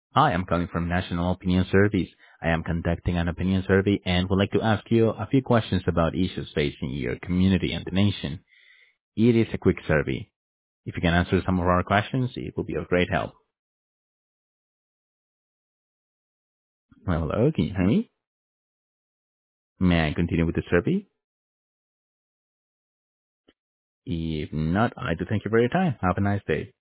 Hi, I'm calling from National Opinion Service. I am conducting an opinion survey and would like to ask you a few questions about issues facing your community and the nation. It is a quick survey. If you can answer some of our questions, it will be of great help. Well, hello, can you hear me? May I continue with the survey? If not, I'd like to thank you for your time. Have a nice day.